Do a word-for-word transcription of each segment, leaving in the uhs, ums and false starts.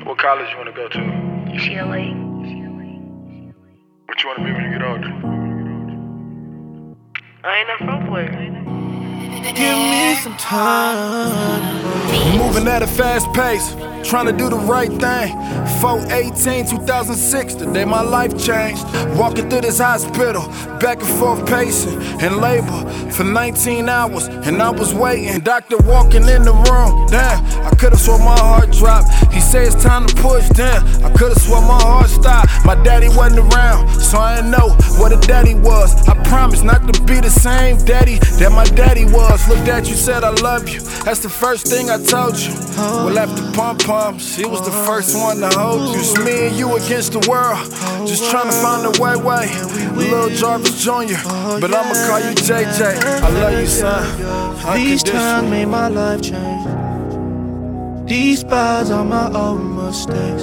What college you want to go to? U C L A. What you want to be when you get older? I ain't a front player. Give me some time. Moving at a fast pace, trying to do the right thing. four eighteen two thousand six, the day my life changed. Walking through this hospital, back and forth pacing, in labor for nineteen hours, and I was waiting. Doctor walking in the room, damn, I could've swore my heart dropped. He said it's time to push, damn, I could've swore my heart stopped. My daddy wasn't around, so I didn't know what a daddy was. I promised not to be the same daddy that my daddy was. Looked at you, said I love you, that's the first thing I told you. Well, after pump pump, she was the first one to hold you. It's me and you against the world, just trying to find a way, way. Lil Jarvis Junior, but I'ma call you J J. I love you, son. These times made my life change. These bars are my own mistakes.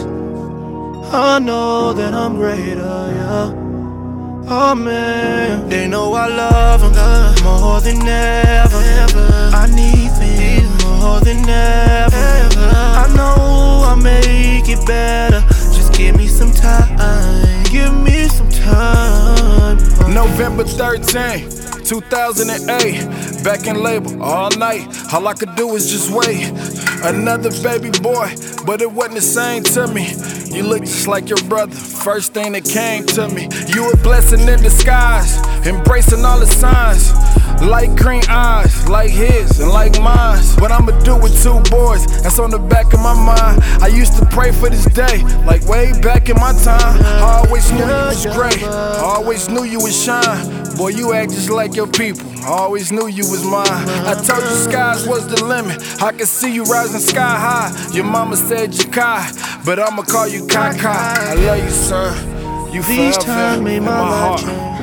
I know that I'm greater, yeah. Oh man, they know I love them more than ever. I need them more than ever. I know I'll make it better. Just give me some time. Give me some time. November thirteenth, two thousand eight, back in labor all night. All I could do was just wait. Another baby boy, but it wasn't the same to me. You look just like your brother, first thing that came to me. You a blessing in disguise, embracing all the signs. Light green eyes, like his and like mine. What I'ma do with two boys, that's on the back of my mind. I used to pray for this day, like way back in my time. I always knew you was great, I always knew you would shine. Boy, you act just like your people, I always knew you was mine. I told you skies was the limit, I could see you rising sky high. Your mama said you Kai, but I'ma call you Kaka. I love you, son, you These forever times in made my my life heart. change.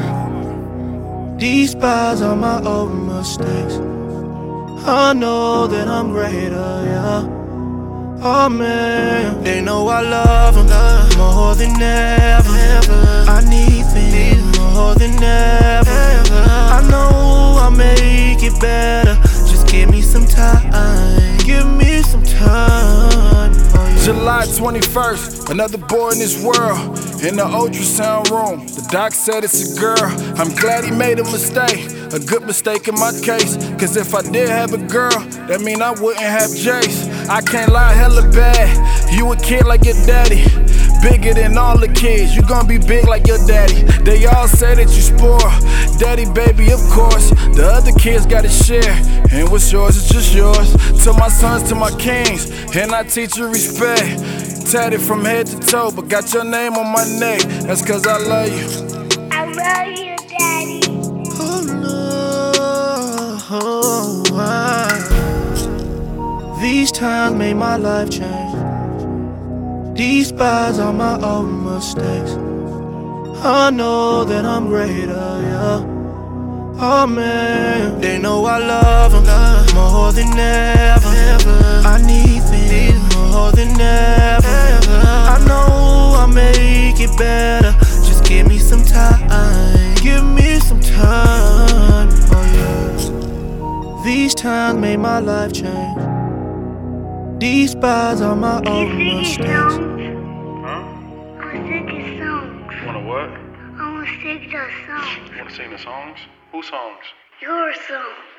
These bars are my own mistakes. I know that I'm greater, yeah. Oh man, they know I love them more than ever. I need them more than ever. I know I'll make it better. Just give me some time. Give me some time. Oh, yeah. July twenty-first, another boy in this world, in the ultrasound room. The doc said it's a girl. I'm glad he made a mistake, a good mistake in my case. Cause if I did have a girl, that mean I wouldn't have Jace. I can't lie, hella bad. You a kid like your daddy, bigger than all the kids. You gon' be big like your daddy. They all say that you spoil, daddy baby, of course. The other kids gotta share, and what's yours is just yours. To my sons, to my kings, and I teach you respect. Tatted from head to toe, but got your name on my neck. That's cause I love you. I love you, Daddy. Oh no, I, these times made my life change. These bars are my own mistakes. I know that I'm greater, yeah. Oh man, they know I love them more than ever. I need them more than ever. I know I'll make it better. Just give me some time. Give me some time. Oh yeah. These times made my life change. These bars are my own mistakes. Huh? I wanna sing his songs. You wanna what? I wanna sing the songs. You wanna sing the songs? Whose songs? Your songs.